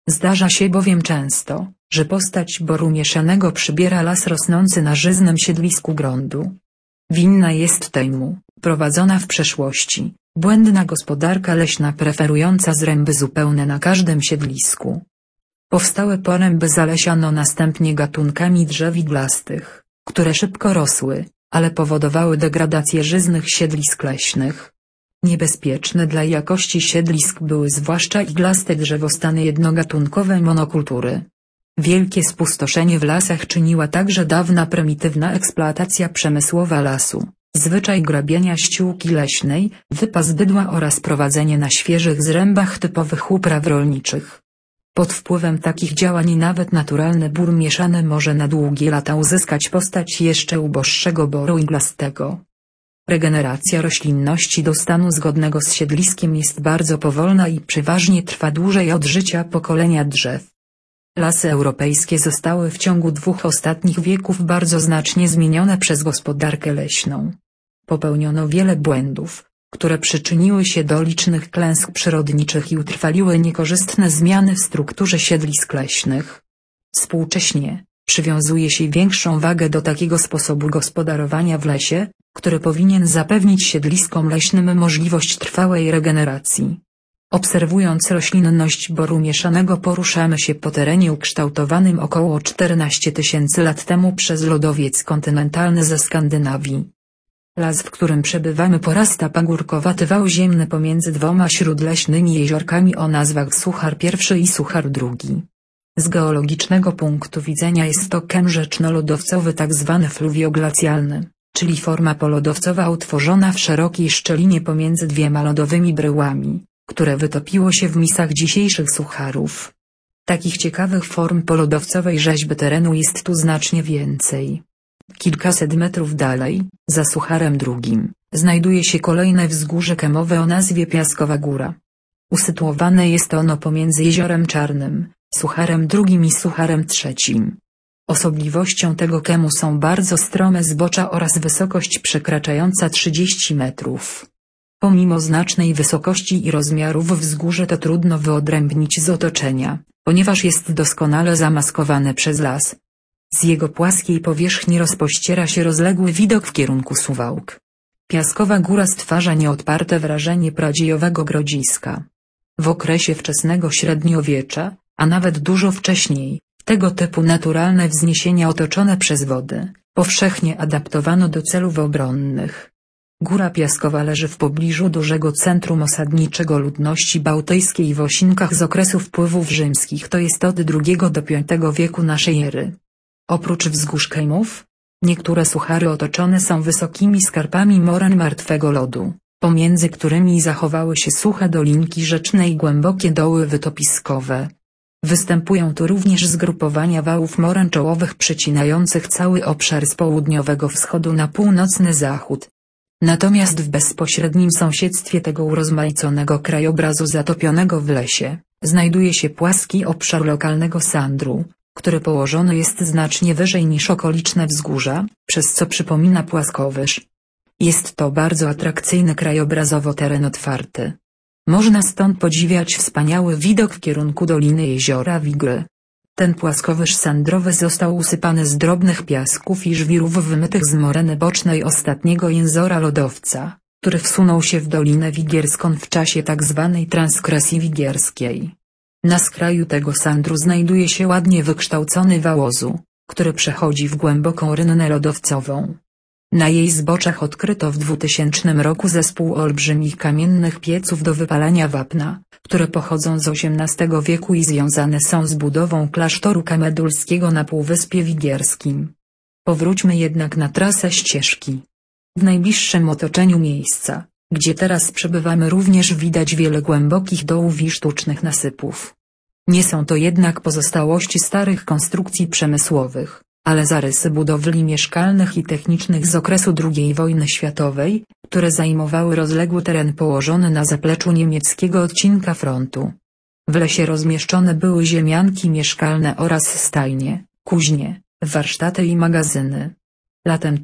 Zdarza się bowiem często, że postać boru mieszanego przybiera las rosnący na żyznym siedlisku gruntu. Winna jest temu, prowadzona w przeszłości, błędna gospodarka leśna preferująca zręby zupełne na każdym siedlisku. Powstałe poręby zalesiano następnie gatunkami drzew iglastych, które szybko rosły, ale powodowały degradację żyznych siedlisk leśnych. Niebezpieczne dla jakości siedlisk były zwłaszcza iglaste drzewostany jednogatunkowe monokultury. Wielkie spustoszenie w lasach czyniła także dawna prymitywna eksploatacja przemysłowa lasu, zwyczaj grabienia ściółki leśnej, wypas bydła oraz prowadzenie na świeżych zrębach typowych upraw rolniczych. Pod wpływem takich działań nawet naturalny bór mieszany może na długie lata uzyskać postać jeszcze uboższego boru iglastego. Regeneracja roślinności do stanu zgodnego z siedliskiem jest bardzo powolna i przeważnie trwa dłużej od życia pokolenia drzew. Lasy europejskie zostały w ciągu 2 ostatnich wieków bardzo znacznie zmienione przez gospodarkę leśną. Popełniono wiele błędów, które przyczyniły się do licznych klęsk przyrodniczych i utrwaliły niekorzystne zmiany w strukturze siedlisk leśnych. Współcześnie przywiązuje się większą wagę do takiego sposobu gospodarowania w lesie, który powinien zapewnić siedliskom leśnym możliwość trwałej regeneracji. Obserwując roślinność boru mieszanego poruszamy się po terenie ukształtowanym około 14 000 lat temu przez lodowiec kontynentalny ze Skandynawii. Las, w którym przebywamy, porasta pagórkowaty wał ziemny pomiędzy 2 śródleśnymi jeziorkami o nazwach Suchar I i Suchar II. Z geologicznego punktu widzenia jest to kem rzeczno-lodowcowy tzw. fluwioglacjalny, czyli forma polodowcowa utworzona w szerokiej szczelinie pomiędzy 2 lodowymi bryłami, które wytopiło się w misach dzisiejszych Sucharów. Takich ciekawych form polodowcowej rzeźby terenu jest tu znacznie więcej. Kilkaset metrów dalej, za Sucharem II, znajduje się kolejne wzgórze kemowe o nazwie Piaskowa Góra. Usytuowane jest ono pomiędzy Jeziorem Czarnym, Sucharem II i Sucharem III. Osobliwością tego kemu są bardzo strome zbocza oraz wysokość przekraczająca 30 metrów. Pomimo znacznej wysokości i rozmiarów wzgórze to trudno wyodrębnić z otoczenia, ponieważ jest doskonale zamaskowane przez las. Z jego płaskiej powierzchni rozpościera się rozległy widok w kierunku Suwałk. Piaskowa Góra stwarza nieodparte wrażenie pradziejowego grodziska. W okresie wczesnego średniowiecza, a nawet dużo wcześniej, tego typu naturalne wzniesienia otoczone przez wody, powszechnie adaptowano do celów obronnych. Góra Piaskowa leży w pobliżu dużego centrum osadniczego ludności bałtyckiej w Osinkach z okresu wpływów rzymskich, to jest od II do V wieku naszej ery. Oprócz wzgórz kemów, niektóre suchary otoczone są wysokimi skarpami moren martwego lodu, pomiędzy którymi zachowały się suche dolinki rzeczne i głębokie doły wytopiskowe. Występują tu również zgrupowania wałów moren czołowych przecinających cały obszar z południowego wschodu na północny zachód. Natomiast w bezpośrednim sąsiedztwie tego urozmaiconego krajobrazu zatopionego w lesie, znajduje się płaski obszar lokalnego sandru, który położony jest znacznie wyżej niż okoliczne wzgórza, przez co przypomina płaskowyż. Jest to bardzo atrakcyjny krajobrazowo teren otwarty. Można stąd podziwiać wspaniały widok w kierunku doliny jeziora Wigry. Ten płaskowyż sandrowy został usypany z drobnych piasków i żwirów wymytych z moreny bocznej ostatniego jęzora lodowca, który wsunął się w Dolinę Wigierską w czasie tzw. transkresji wigierskiej. Na skraju tego sandru znajduje się ładnie wykształcony wałozu, który przechodzi w głęboką rynnę lodowcową. Na jej zboczach odkryto w 2000 roku zespół olbrzymich kamiennych pieców do wypalania wapna, które pochodzą z XVIII wieku i związane są z budową klasztoru kamedulskiego na Półwyspie Wigierskim. Powróćmy jednak na trasę ścieżki. W najbliższym otoczeniu miejsca, gdzie teraz przebywamy, również widać wiele głębokich dołów i sztucznych nasypów. Nie są to jednak pozostałości starych konstrukcji przemysłowych, ale zarysy budowli mieszkalnych i technicznych z okresu II wojny światowej, które zajmowały rozległy teren położony na zapleczu niemieckiego odcinka frontu. W lesie rozmieszczone były ziemianki mieszkalne oraz stajnie, kuźnie, warsztaty i magazyny. Latem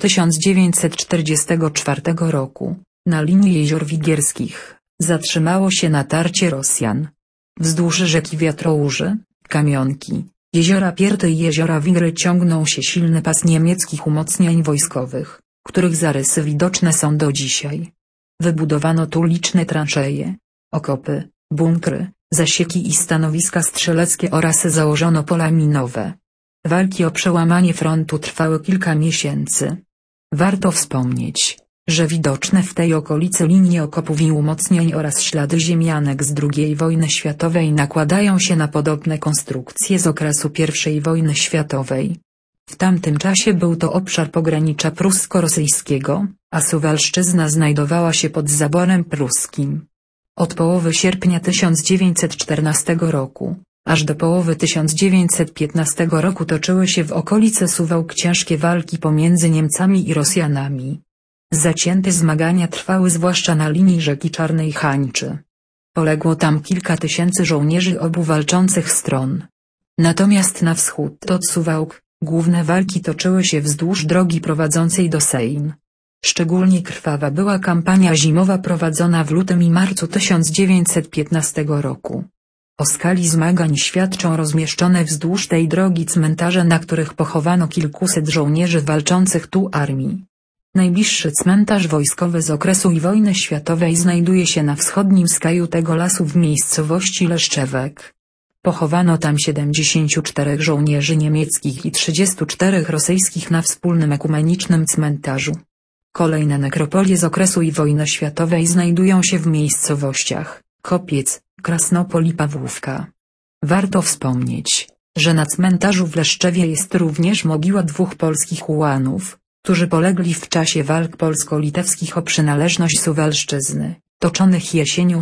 1944 roku, na linii jezior wigierskich, zatrzymało się natarcie Rosjan. Wzdłuż rzeki Wiatrołuży, Kamionki, jeziora Pierty i jeziora Wigry ciągną się silny pas niemieckich umocnień wojskowych, których zarysy widoczne są do dzisiaj. Wybudowano tu liczne transzeje, okopy, bunkry, zasieki i stanowiska strzeleckie oraz założono pola minowe. Walki o przełamanie frontu trwały kilka miesięcy. Warto wspomnieć, że widoczne w tej okolicy linie okopów i umocnień oraz ślady ziemianek z II wojny światowej nakładają się na podobne konstrukcje z okresu I wojny światowej. W tamtym czasie był to obszar pogranicza prusko-rosyjskiego, a Suwalszczyzna znajdowała się pod zaborem pruskim. Od połowy sierpnia 1914 roku, aż do połowy 1915 roku toczyły się w okolicy Suwałk ciężkie walki pomiędzy Niemcami i Rosjanami. Zacięte zmagania trwały zwłaszcza na linii rzeki Czarnej Hańczy. Poległo tam kilka tysięcy żołnierzy obu walczących stron. Natomiast na wschód od Suwałk, główne walki toczyły się wzdłuż drogi prowadzącej do Sejn. Szczególnie krwawa była kampania zimowa prowadzona w lutym i marcu 1915 roku. O skali zmagań świadczą rozmieszczone wzdłuż tej drogi cmentarze, na których pochowano kilkuset żołnierzy walczących tu armii. Najbliższy cmentarz wojskowy z okresu I wojny światowej znajduje się na wschodnim skraju tego lasu w miejscowości Leszczewek. Pochowano tam 74 żołnierzy niemieckich i 34 rosyjskich na wspólnym ekumenicznym cmentarzu. Kolejne nekropolie z okresu I wojny światowej znajdują się w miejscowościach Kopiec, Krasnopol i Pawłówka. Warto wspomnieć, że na cmentarzu w Leszczewie jest również mogiła dwóch polskich ułanów, którzy polegli w czasie walk polsko-litewskich o przynależność Suwalszczyzny, toczonych jesienią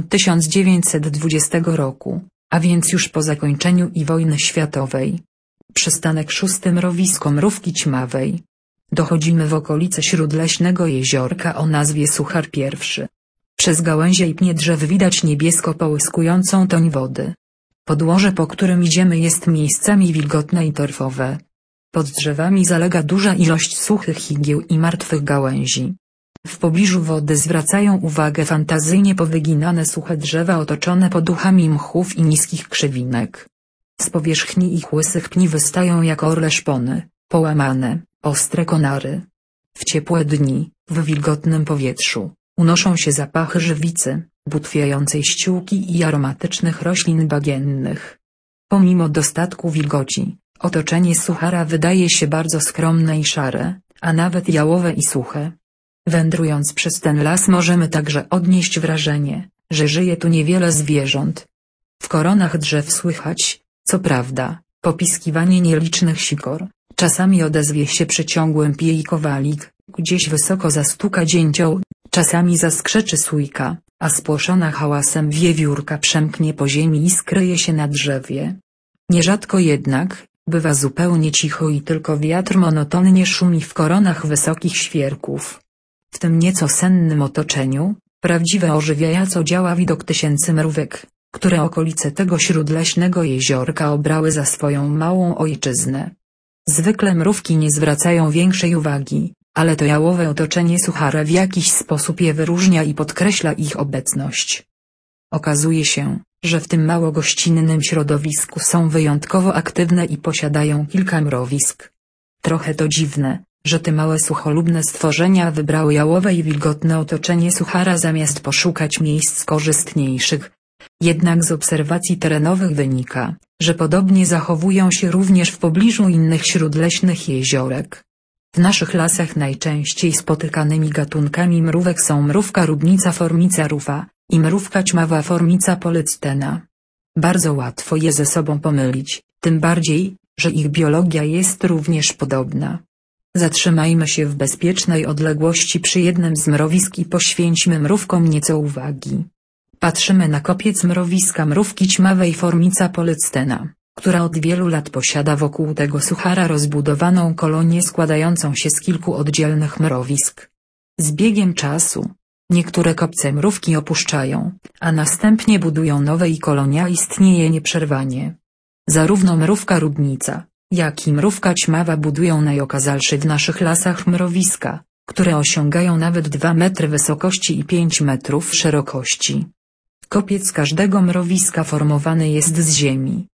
1920 roku, a więc już po zakończeniu I wojny światowej. Przystanek 6. Mrowisko Mrówki Ćmawej. Dochodzimy w okolice śródleśnego jeziorka o nazwie Suchar I. Przez gałęzie i pnie drzew widać niebiesko połyskującą toń wody. Podłoże, po którym idziemy, jest miejscami wilgotne i torfowe. Pod drzewami zalega duża ilość suchych igieł i martwych gałęzi. W pobliżu wody zwracają uwagę fantazyjnie powyginane suche drzewa otoczone poduchami mchów i niskich krzewinek. Z powierzchni ich łysych pni wystają jak orle szpony, połamane, ostre konary. W ciepłe dni, w wilgotnym powietrzu, unoszą się zapachy żywicy, butwiającej ściółki i aromatycznych roślin bagiennych. Pomimo dostatku wilgoci, otoczenie Suchara wydaje się bardzo skromne i szare, a nawet jałowe i suche. Wędrując przez ten las możemy także odnieść wrażenie, że żyje tu niewiele zwierząt. W koronach drzew słychać, co prawda, popiskiwanie nielicznych sikor, czasami odezwie się przeciągłym pije kowalik, gdzieś wysoko zastuka dzięcioł, czasami zaskrzeczy sójka, a spłoszona hałasem wiewiórka przemknie po ziemi i skryje się na drzewie. Nierzadko jednak, bywa zupełnie cicho i tylko wiatr monotonnie szumi w koronach wysokich świerków. W tym nieco sennym otoczeniu, prawdziwe ożywiająco działa widok tysięcy mrówek, które okolice tego śródleśnego jeziorka obrały za swoją małą ojczyznę. Zwykle mrówki nie zwracają większej uwagi, ale to jałowe otoczenie Suchara w jakiś sposób je wyróżnia i podkreśla ich obecność. Okazuje się, że w tym mało gościnnym środowisku są wyjątkowo aktywne i posiadają kilka mrowisk. Trochę to dziwne, że te małe sucholubne stworzenia wybrały jałowe i wilgotne otoczenie Suchara zamiast poszukać miejsc korzystniejszych. Jednak z obserwacji terenowych wynika, że podobnie zachowują się również w pobliżu innych śródleśnych jeziorek. W naszych lasach najczęściej spotykanymi gatunkami mrówek są mrówka rubnica Formica rufa i mrówka ćmawa Formica polyctena. Bardzo łatwo je ze sobą pomylić, tym bardziej, że ich biologia jest również podobna. Zatrzymajmy się w bezpiecznej odległości przy jednym z mrowisk i poświęćmy mrówkom nieco uwagi. Patrzymy na kopiec mrowiska mrówki ćmawej Formica polyctena, która od wielu lat posiada wokół tego Suchara rozbudowaną kolonię składającą się z kilku oddzielnych mrowisk. Z biegiem czasu, niektóre kopce mrówki opuszczają, a następnie budują nowe i kolonia istnieje nieprzerwanie. Zarówno mrówka rubnica, jak i mrówka ćmawa budują najokazalsze w naszych lasach mrowiska, które osiągają nawet 2 metry wysokości i 5 metrów szerokości. Kopiec każdego mrowiska formowany jest z ziemi,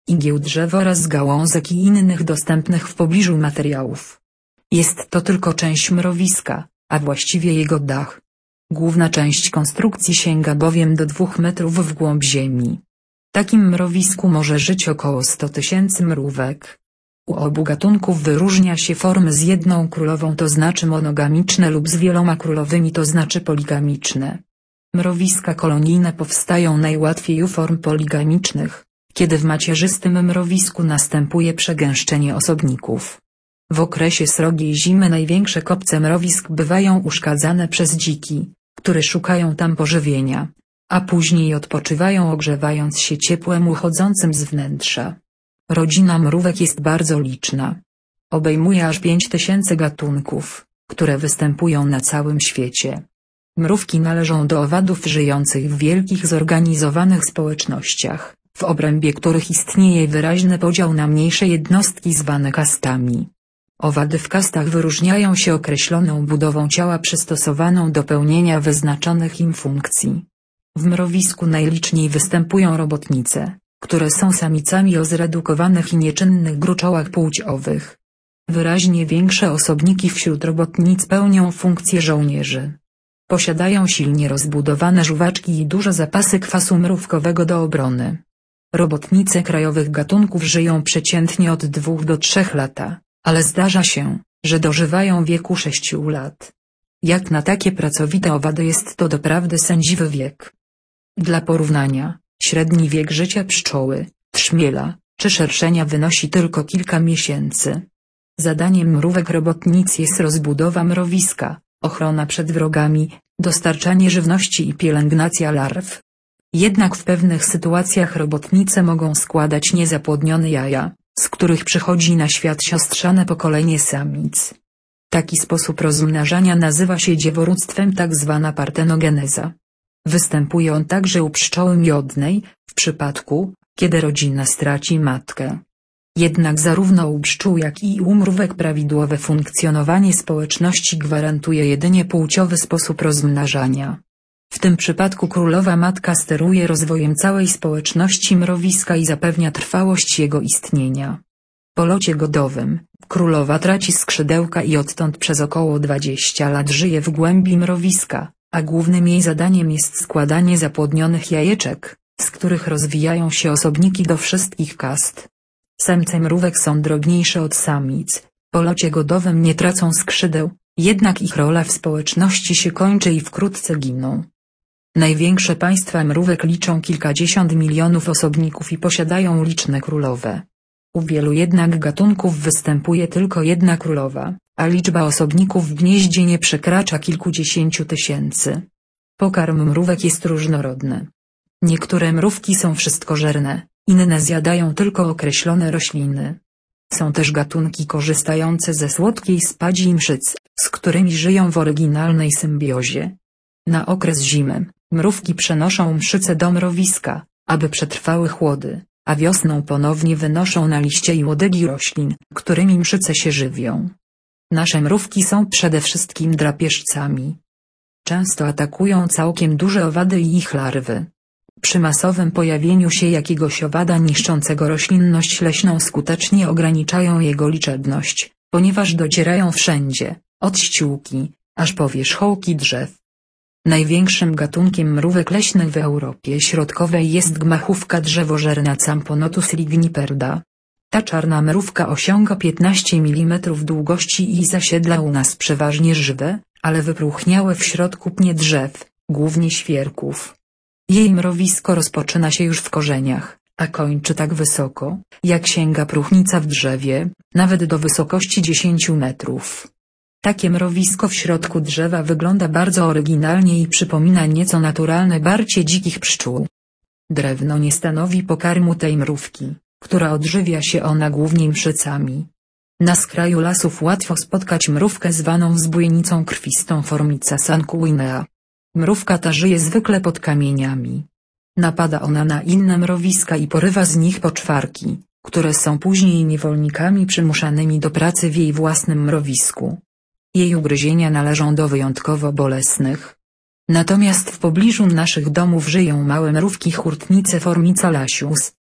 igieł drzew oraz gałązek i innych dostępnych w pobliżu materiałów. Jest to tylko część mrowiska, a właściwie jego dach. Główna część konstrukcji sięga bowiem do 2 metrów w głąb ziemi. W takim mrowisku może żyć około 100 000 mrówek. U obu gatunków wyróżnia się formy z jedną królową, to znaczy monogamiczne, lub z wieloma królowymi, to znaczy poligamiczne. Mrowiska kolonijne powstają najłatwiej u form poligamicznych, kiedy w macierzystym mrowisku następuje przegęszczenie osobników. W okresie srogiej zimy największe kopce mrowisk bywają uszkadzane przez dziki, które szukają tam pożywienia, a później odpoczywają, ogrzewając się ciepłem uchodzącym z wnętrza. Rodzina mrówek jest bardzo liczna. Obejmuje aż 5000 gatunków, które występują na całym świecie. Mrówki należą do owadów żyjących w wielkich zorganizowanych społecznościach, w obrębie których istnieje wyraźny podział na mniejsze jednostki zwane kastami. Owady w kastach wyróżniają się określoną budową ciała przystosowaną do pełnienia wyznaczonych im funkcji. W mrowisku najliczniej występują robotnice, które są samicami o zredukowanych i nieczynnych gruczołach płciowych. Wyraźnie większe osobniki wśród robotnic pełnią funkcję żołnierzy. Posiadają silnie rozbudowane żuwaczki i duże zapasy kwasu mrówkowego do obrony. Robotnice krajowych gatunków żyją przeciętnie od 2 do 3 lat, ale zdarza się, że dożywają wieku 6 lat. Jak na takie pracowite owady jest to doprawdy sędziwy wiek. Dla porównania, średni wiek życia pszczoły, trzmiela, czy szerszenia wynosi tylko kilka miesięcy. Zadaniem mrówek robotnic jest rozbudowa mrowiska, ochrona przed wrogami, dostarczanie żywności i pielęgnacja larw. Jednak w pewnych sytuacjach robotnice mogą składać niezapłodnione jaja, z których przychodzi na świat siostrzane pokolenie samic. Taki sposób rozmnażania nazywa się dzieworództwem, tak zwana partenogeneza. Występuje on także u pszczoły miodnej, w przypadku, kiedy rodzina straci matkę. Jednak zarówno u pszczół, jak i u mrówek prawidłowe funkcjonowanie społeczności gwarantuje jedynie płciowy sposób rozmnażania. W tym przypadku królowa matka steruje rozwojem całej społeczności mrowiska i zapewnia trwałość jego istnienia. Po locie godowym, królowa traci skrzydełka i odtąd przez około 20 lat żyje w głębi mrowiska, a głównym jej zadaniem jest składanie zapłodnionych jajeczek, z których rozwijają się osobniki do wszystkich kast. Samce mrówek są drobniejsze od samic, po locie godowym nie tracą skrzydeł, jednak ich rola w społeczności się kończy i wkrótce giną. Największe państwa mrówek liczą kilkadziesiąt milionów osobników i posiadają liczne królowe. U wielu jednak gatunków występuje tylko jedna królowa, a liczba osobników w gnieździe nie przekracza kilkudziesięciu tysięcy. Pokarm mrówek jest różnorodny. Niektóre mrówki są wszystkożerne, inne zjadają tylko określone rośliny. Są też gatunki korzystające ze słodkiej spadzi i mszyc, z którymi żyją w oryginalnej symbiozie. Na okres zimy, mrówki przenoszą mszyce do mrowiska, aby przetrwały chłody, a wiosną ponownie wynoszą na liście i łodygi roślin, którymi mszyce się żywią. Nasze mrówki są przede wszystkim drapieżcami. Często atakują całkiem duże owady i ich larwy. Przy masowym pojawieniu się jakiegoś owada niszczącego roślinność leśną skutecznie ograniczają jego liczebność, ponieważ docierają wszędzie, od ściółki, aż po wierzchołki drzew. Największym gatunkiem mrówek leśnych w Europie Środkowej jest gmachówka drzewożerna Camponotus ligniperda. Ta czarna mrówka osiąga 15 mm długości i zasiedla u nas przeważnie żywe, ale wypróchniałe w środku pnie drzew, głównie świerków. Jej mrowisko rozpoczyna się już w korzeniach, a kończy tak wysoko, jak sięga próchnica w drzewie, nawet do wysokości 10 metrów. Takie mrowisko w środku drzewa wygląda bardzo oryginalnie i przypomina nieco naturalne barcie dzikich pszczół. Drewno nie stanowi pokarmu tej mrówki, która odżywia się ona głównie mszycami. Na skraju lasów łatwo spotkać mrówkę zwaną zbójnicą krwistą Formica sanguinea. Mrówka ta żyje zwykle pod kamieniami. Napada ona na inne mrowiska i porywa z nich poczwarki, które są później niewolnikami przymuszanymi do pracy w jej własnym mrowisku. Jej ugryzienia należą do wyjątkowo bolesnych. Natomiast w pobliżu naszych domów żyją małe mrówki hurtnice Formica lasius,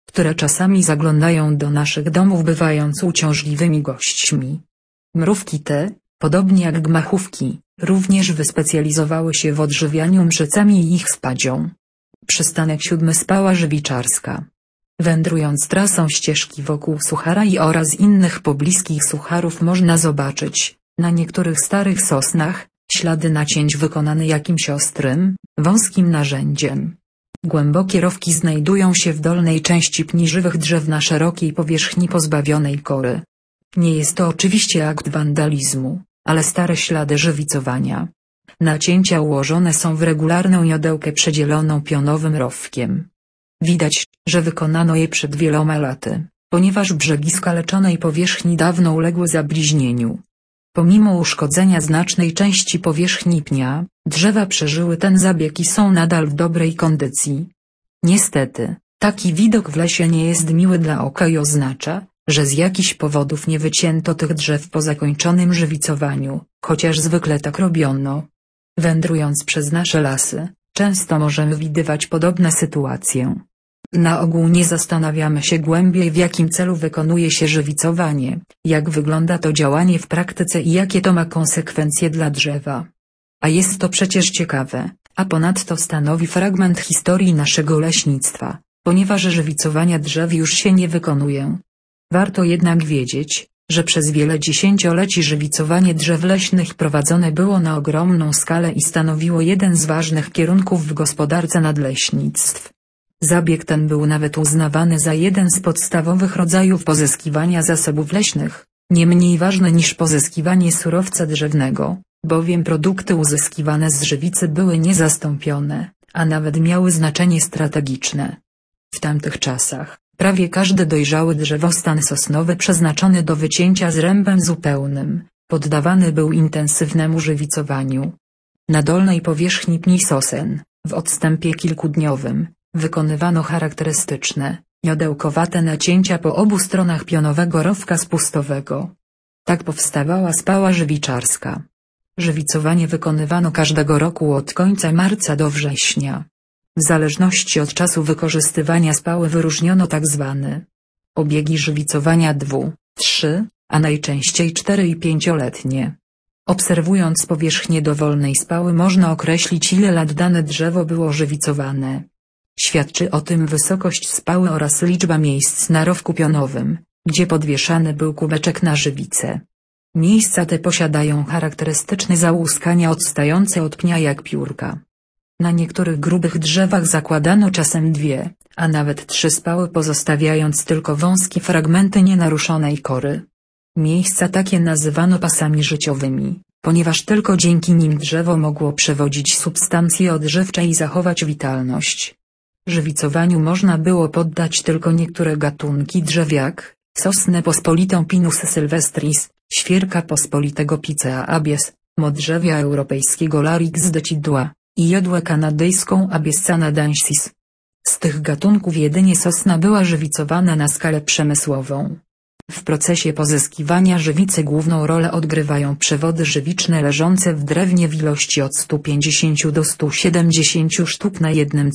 które czasami zaglądają do naszych domów, bywając uciążliwymi gośćmi. Mrówki te, podobnie jak gmachówki, również wyspecjalizowały się w odżywianiu mszycami i ich spadzią. Przystanek 7. Spała żywiczarska. Wędrując trasą ścieżki wokół Suchara oraz innych pobliskich sucharów, można zobaczyć, na niektórych starych sosnach, ślady nacięć wykonane jakimś ostrym, wąskim narzędziem. Głębokie rowki znajdują się w dolnej części pni żywych drzew na szerokiej powierzchni pozbawionej kory. Nie jest to oczywiście akt wandalizmu, ale stare ślady żywicowania. Nacięcia ułożone są w regularną jodełkę przedzieloną pionowym rowkiem. Widać, że wykonano je przed wieloma laty, ponieważ brzegi skaleczonej powierzchni dawno uległy zabliźnieniu. Pomimo uszkodzenia znacznej części powierzchni pnia, drzewa przeżyły ten zabieg i są nadal w dobrej kondycji. Niestety, taki widok w lesie nie jest miły dla oka i oznacza, że z jakichś powodów nie wycięto tych drzew po zakończonym żywicowaniu, chociaż zwykle tak robiono. Wędrując przez nasze lasy, często możemy widywać podobne sytuacje. Na ogół nie zastanawiamy się głębiej, w jakim celu wykonuje się żywicowanie, jak wygląda to działanie w praktyce i jakie to ma konsekwencje dla drzewa. A jest to przecież ciekawe, a ponadto stanowi fragment historii naszego leśnictwa, ponieważ żywicowania drzew już się nie wykonuje. Warto jednak wiedzieć, że przez wiele dziesięcioleci żywicowanie drzew leśnych prowadzone było na ogromną skalę i stanowiło jeden z ważnych kierunków w gospodarce nadleśnictw. Zabieg ten był nawet uznawany za jeden z podstawowych rodzajów pozyskiwania zasobów leśnych, nie mniej ważny niż pozyskiwanie surowca drzewnego, bowiem produkty uzyskiwane z żywicy były niezastąpione, a nawet miały znaczenie strategiczne. W tamtych czasach, prawie każdy dojrzały drzewostan sosnowy przeznaczony do wycięcia zrębem zupełnym, poddawany był intensywnemu żywicowaniu. Na dolnej powierzchni pni sosen, w odstępie kilkudniowym, wykonywano charakterystyczne, jodełkowate nacięcia po obu stronach pionowego rowka spustowego. Tak powstawała spała żywiczarska. Żywicowanie wykonywano każdego roku od końca marca do września. W zależności od czasu wykorzystywania spały wyróżniono tzw. obiegi żywicowania 2, 3, a najczęściej 4 i 5-letnie. Obserwując powierzchnię dowolnej spały można określić, ile lat dane drzewo było żywicowane. Świadczy o tym wysokość spały oraz liczba miejsc na rowku pionowym, gdzie podwieszany był kubeczek na żywicę. Miejsca te posiadają charakterystyczne załuskania odstające od pnia jak piórka. Na niektórych grubych drzewach zakładano czasem 2, a nawet 3 spały, pozostawiając tylko wąskie fragmenty nienaruszonej kory. Miejsca takie nazywano pasami życiowymi, ponieważ tylko dzięki nim drzewo mogło przewodzić substancje odżywcze i zachować witalność. Żywicowaniu można było poddać tylko niektóre gatunki drzew jak sosnę pospolitą Pinus sylvestris, świerka pospolitego Picea abies, modrzewia europejskiego Larix decidua i jodłę kanadyjską Abies canadensis. Z tych gatunków jedynie sosna była żywicowana na skalę przemysłową. W procesie pozyskiwania żywicy główną rolę odgrywają przewody żywiczne leżące w drewnie w ilości od 150 do 170 sztuk na 1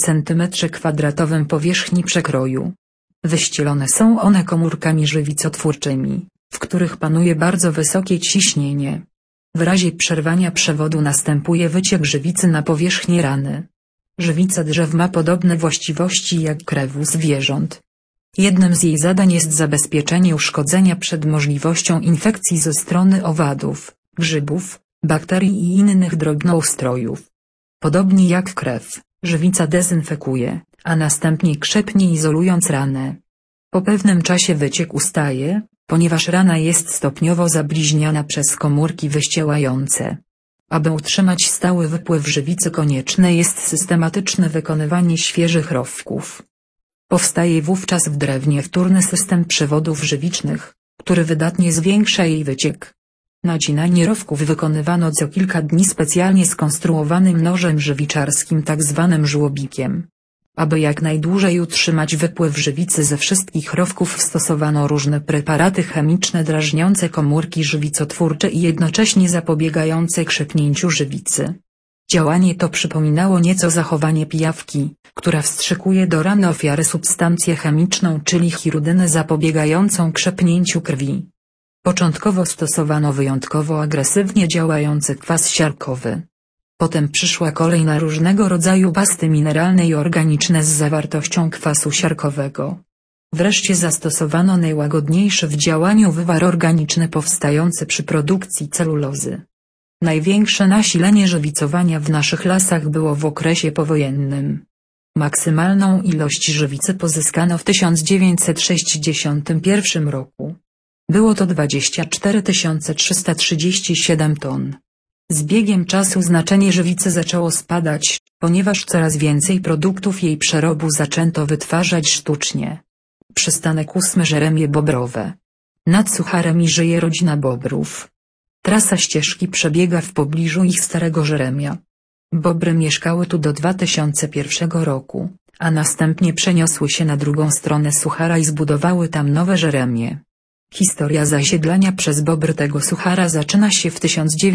cm² powierzchni przekroju. Wyścielone są one komórkami żywicotwórczymi, w których panuje bardzo wysokie ciśnienie. W razie przerwania przewodu następuje wyciek żywicy na powierzchnię rany. Żywica drzew ma podobne właściwości jak krew u zwierząt. Jednym z jej zadań jest zabezpieczenie uszkodzenia przed możliwością infekcji ze strony owadów, grzybów, bakterii i innych drobnoustrojów. Podobnie jak krew, żywica dezynfekuje, a następnie krzepnie, izolując ranę. Po pewnym czasie wyciek ustaje, ponieważ rana jest stopniowo zabliźniana przez komórki wyścielające. Aby utrzymać stały wypływ żywicy konieczne jest systematyczne wykonywanie świeżych rowków. Powstaje wówczas w drewnie wtórny system przewodów żywicznych, który wydatnie zwiększa jej wyciek. Nacinanie rowków wykonywano co kilka dni specjalnie skonstruowanym nożem żywiczarskim tzw. żłobikiem. Aby jak najdłużej utrzymać wypływ żywicy ze wszystkich rowków stosowano różne preparaty chemiczne drażniące komórki żywicotwórcze i jednocześnie zapobiegające krzepnięciu żywicy. Działanie to przypominało nieco zachowanie pijawki, która wstrzykuje do rany ofiary substancję chemiczną, czyli hirudynę zapobiegającą krzepnięciu krwi. Początkowo stosowano wyjątkowo agresywnie działający kwas siarkowy. Potem przyszła kolej na różnego rodzaju pasty mineralne i organiczne z zawartością kwasu siarkowego. Wreszcie zastosowano najłagodniejszy w działaniu wywar organiczny powstający przy produkcji celulozy. Największe nasilenie żywicowania w naszych lasach było w okresie powojennym. Maksymalną ilość żywicy pozyskano w 1961 roku. Było to 24 337 ton. Z biegiem czasu znaczenie żywicy zaczęło spadać, ponieważ coraz więcej produktów jej przerobu zaczęto wytwarzać sztucznie. Przystanek 8 Żeremie Bobrowe. Nad Sucharem żyje rodzina bobrów. Trasa ścieżki przebiega w pobliżu ich starego Żeremia. Bobry mieszkały tu do 2001 roku, a następnie przeniosły się na drugą stronę Suchara i zbudowały tam nowe Żeremie. Historia zasiedlania przez bobry tego Suchara zaczyna się w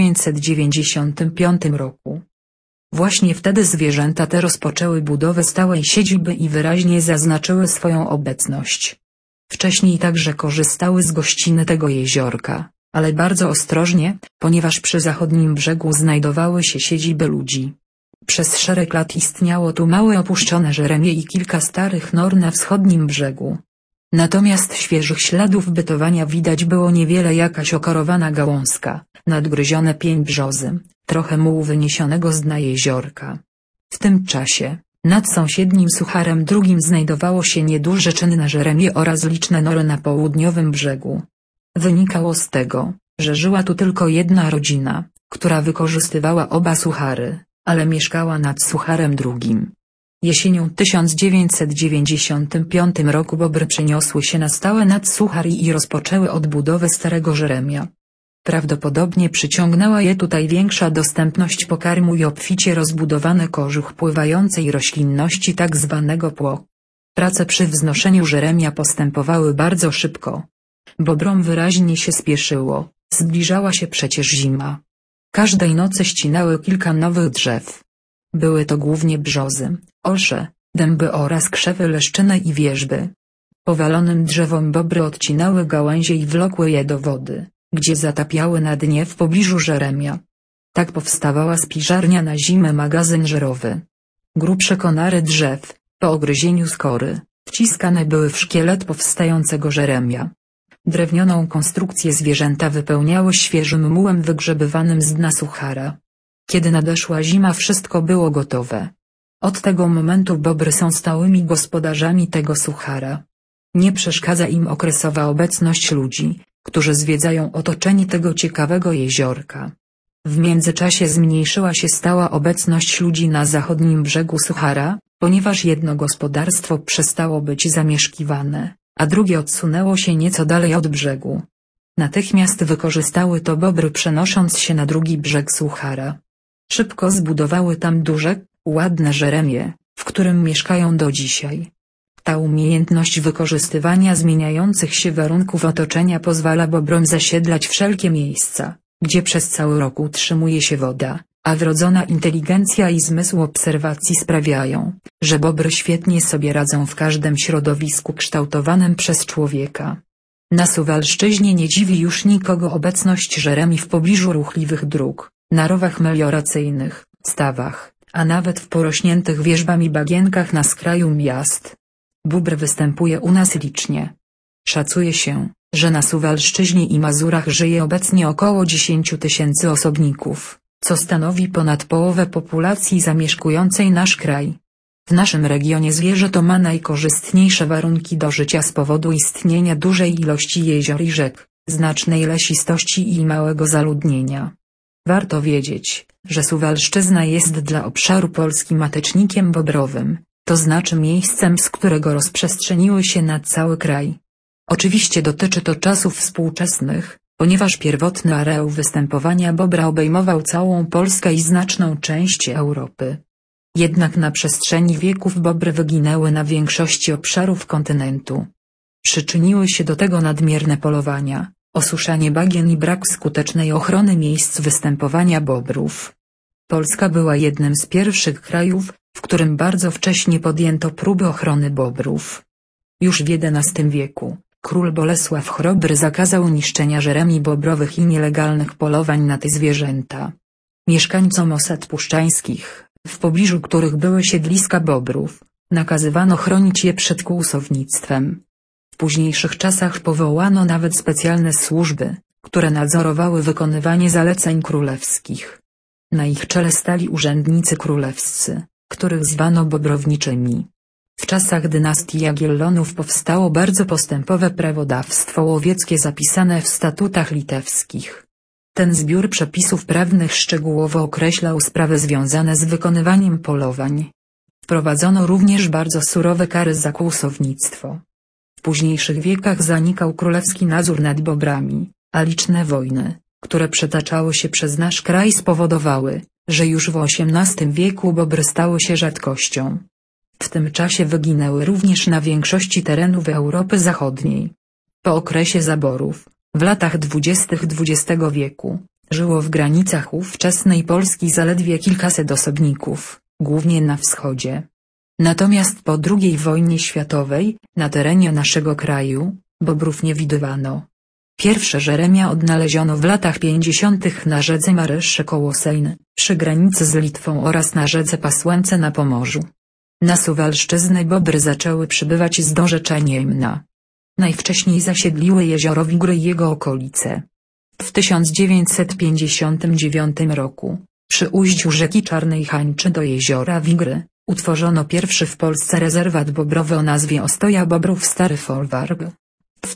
1995 roku. Właśnie wtedy zwierzęta te rozpoczęły budowę stałej siedziby i wyraźnie zaznaczyły swoją obecność. Wcześniej także korzystały z gościny tego jeziorka, ale bardzo ostrożnie, ponieważ przy zachodnim brzegu znajdowały się siedziby ludzi. Przez szereg lat istniało tu małe opuszczone Żeremie i kilka starych nor na wschodnim brzegu. Natomiast świeżych śladów bytowania widać było niewiele, jakaś okorowana gałązka, nadgryzione pień brzozy, trochę mułu wyniesionego z dna jeziorka. W tym czasie, nad sąsiednim Sucharem drugim znajdowało się nieduże czynne Żeremie oraz liczne nory na południowym brzegu. Wynikało z tego, że żyła tu tylko jedna rodzina, która wykorzystywała oba Suchary, ale mieszkała nad Sucharem drugim. Jesienią 1995 roku bobry przeniosły się na stałe nad Suchar i rozpoczęły odbudowę starego Żeremia. Prawdopodobnie przyciągnęła je tutaj większa dostępność pokarmu i obficie rozbudowany kożuch pływającej roślinności tzw. pło. Prace przy wznoszeniu Żeremia postępowały bardzo szybko. Bobrom wyraźnie się spieszyło, zbliżała się przecież zima. Każdej nocy ścinały kilka nowych drzew. Były to głównie brzozy, orsze, dęby oraz krzewy leszczyne i wierzby. Powalonym drzewom bobry odcinały gałęzie i wlokły je do wody, gdzie zatapiały na dnie w pobliżu Żeremia. Tak powstawała spiżarnia na zimę, magazyn żerowy. Grubsze konary drzew, po ogryzieniu skory, wciskane były w szkielet powstającego Żeremia. Drewnioną konstrukcję zwierzęta wypełniały świeżym mułem wygrzebywanym z dna Suchara. Kiedy nadeszła zima, wszystko było gotowe. Od tego momentu bobry są stałymi gospodarzami tego Suchara. Nie przeszkadza im okresowa obecność ludzi, którzy zwiedzają otoczenie tego ciekawego jeziorka. W międzyczasie zmniejszyła się stała obecność ludzi na zachodnim brzegu Suchara, ponieważ jedno gospodarstwo przestało być zamieszkiwane, a drugie odsunęło się nieco dalej od brzegu. Natychmiast wykorzystały to bobry, przenosząc się na drugi brzeg Suchara. Szybko zbudowały tam duże, ładne Żeremie, w którym mieszkają do dzisiaj. Ta umiejętność wykorzystywania zmieniających się warunków otoczenia pozwala bobrom zasiedlać wszelkie miejsca, gdzie przez cały rok utrzymuje się woda, a wrodzona inteligencja i zmysł obserwacji sprawiają, że bobry świetnie sobie radzą w każdym środowisku kształtowanym przez człowieka. Na Suwalszczyźnie nie dziwi już nikogo obecność Żeremi w pobliżu ruchliwych dróg, na rowach melioracyjnych, stawach, a nawet w porośniętych wierzbami bagienkach na skraju miast. Bóbr występuje u nas licznie. Szacuje się, że na Suwalszczyźnie i Mazurach żyje obecnie około 10 000 osobników, co stanowi ponad połowę populacji zamieszkującej nasz kraj. W naszym regionie zwierzę to ma najkorzystniejsze warunki do życia z powodu istnienia dużej ilości jezior i rzek, znacznej lesistości i małego zaludnienia. Warto wiedzieć, że Suwalszczyzna jest dla obszaru Polski matecznikiem bobrowym, to znaczy miejscem, z którego rozprzestrzeniły się na cały kraj. Oczywiście dotyczy to czasów współczesnych, ponieważ pierwotny areał występowania bobra obejmował całą Polskę i znaczną część Europy. Jednak na przestrzeni wieków bobry wyginęły na większości obszarów kontynentu. Przyczyniły się do tego nadmierne polowania, osuszanie bagien i brak skutecznej ochrony miejsc występowania bobrów. Polska była jednym z pierwszych krajów, w którym bardzo wcześnie podjęto próby ochrony bobrów. Już w XI wieku król Bolesław Chrobry zakazał niszczenia żeremi bobrowych i nielegalnych polowań na te zwierzęta. Mieszkańcom osad puszczańskich, w pobliżu których były siedliska bobrów, nakazywano chronić je przed kłusownictwem. W późniejszych czasach powołano nawet specjalne służby, które nadzorowały wykonywanie zaleceń królewskich. Na ich czele stali urzędnicy królewscy, których zwano bobrowniczymi. W czasach dynastii Jagiellonów powstało bardzo postępowe prawodawstwo łowieckie zapisane w statutach litewskich. Ten zbiór przepisów prawnych szczegółowo określał sprawy związane z wykonywaniem polowań. Wprowadzono również bardzo surowe kary za kłusownictwo. W późniejszych wiekach zanikał królewski nadzór nad bobrami, a liczne wojny, które przetaczały się przez nasz kraj, spowodowały, że już w XVIII wieku bobry stały się rzadkością. W tym czasie wyginęły również na większości terenów Europy Zachodniej. Po okresie zaborów, w latach 20. XX wieku, żyło w granicach ówczesnej Polski zaledwie kilkaset osobników, głównie na wschodzie. Natomiast po II wojnie światowej, na terenie naszego kraju, bobrów nie widywano. Pierwsze żeremia odnaleziono w latach 50. na rzece Marysze koło Sejny, przy granicy z Litwą, oraz na rzece Pasłance na Pomorzu. Na Suwalszczyznę bobry zaczęły przybywać z dorzecza Niemna. Najwcześniej zasiedliły jezioro Wigry i jego okolice. W 1959 roku, przy ujściu rzeki Czarnej Hańczy do jeziora Wigry, utworzono pierwszy w Polsce rezerwat bobrowy o nazwie Ostoja Bobrów Stary Folwark. W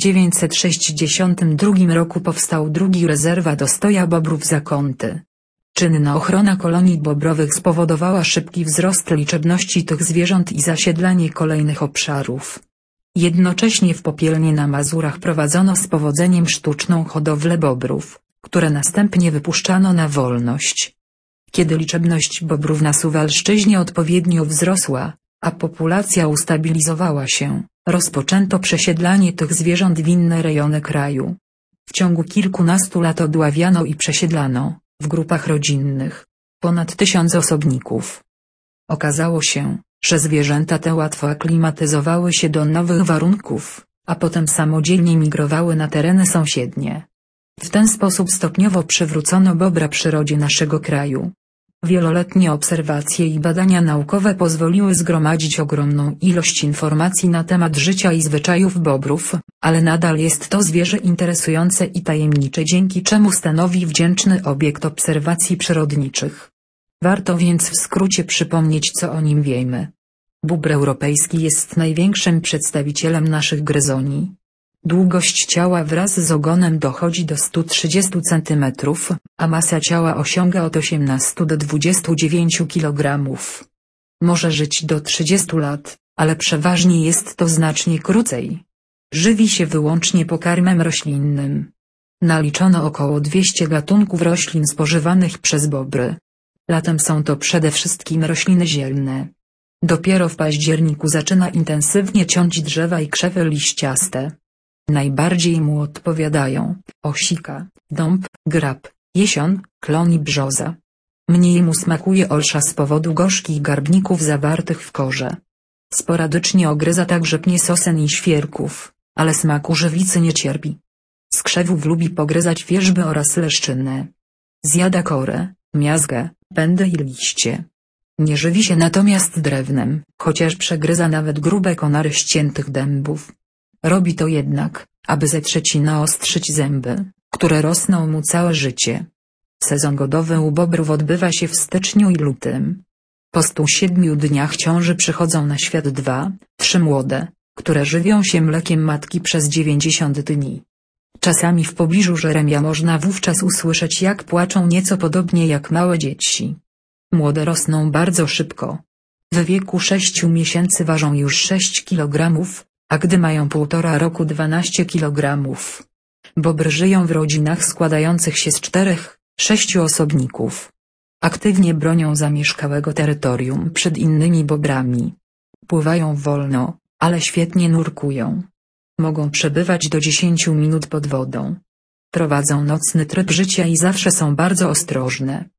1962 roku powstał drugi rezerwat Ostoja Bobrów Zakąty. Czynna ochrona kolonii bobrowych spowodowała szybki wzrost liczebności tych zwierząt i zasiedlanie kolejnych obszarów. Jednocześnie w Popielnie na Mazurach prowadzono z powodzeniem sztuczną hodowlę bobrów, które następnie wypuszczano na wolność. Kiedy liczebność bobrów na Suwalszczyźnie odpowiednio wzrosła, a populacja ustabilizowała się, rozpoczęto przesiedlanie tych zwierząt w inne rejony kraju. W ciągu kilkunastu lat odławiano i przesiedlano, w grupach rodzinnych, ponad 1000 osobników. Okazało się, że zwierzęta te łatwo aklimatyzowały się do nowych warunków, a potem samodzielnie migrowały na tereny sąsiednie. W ten sposób stopniowo przywrócono bobra przyrodzie naszego kraju. Wieloletnie obserwacje i badania naukowe pozwoliły zgromadzić ogromną ilość informacji na temat życia i zwyczajów bobrów, ale nadal jest to zwierzę interesujące i tajemnicze, dzięki czemu stanowi wdzięczny obiekt obserwacji przyrodniczych. Warto więc w skrócie przypomnieć, co o nim wiemy. Bóbr europejski jest największym przedstawicielem naszych gryzoni. Długość ciała wraz z ogonem dochodzi do 130 cm, a masa ciała osiąga od 18 do 29 kg. Może żyć do 30 lat, ale przeważnie jest to znacznie krócej. Żywi się wyłącznie pokarmem roślinnym. Naliczono około 200 gatunków roślin spożywanych przez bobry. Latem są to przede wszystkim rośliny zielne. Dopiero w październiku zaczyna intensywnie ciąć drzewa i krzewy liściaste. Najbardziej mu odpowiadają osika, dąb, grab, jesion, klon i brzoza. Mniej mu smakuje olsza z powodu gorzkich garbników zawartych w korze. Sporadycznie ogryza także pnie sosen i świerków, ale smaku żywicy nie cierpi. Z krzewów lubi pogryzać wierzby oraz leszczynę. Zjada korę, miazgę, pędy i liście. Nie żywi się natomiast drewnem, chociaż przegryza nawet grube konary ściętych dębów. Robi to jednak, aby zetrzeć i naostrzyć zęby, które rosną mu całe życie. Sezon godowy u bobrów odbywa się w styczniu i lutym. Po 107 dniach ciąży przychodzą na świat 2–3 młode, które żywią się mlekiem matki przez 90 dni. Czasami w pobliżu żeremia można wówczas usłyszeć, jak płaczą, nieco podobnie jak małe dzieci. Młode rosną bardzo szybko. W wieku 6 miesięcy ważą już 6 kg, a gdy mają 1,5 roku 12 kg. Bobry żyją w rodzinach składających się z 4–6 osobników. Aktywnie bronią zamieszkałego terytorium przed innymi bobrami. Pływają wolno, ale świetnie nurkują. Mogą przebywać do 10 minut pod wodą. Prowadzą nocny tryb życia i zawsze są bardzo ostrożne.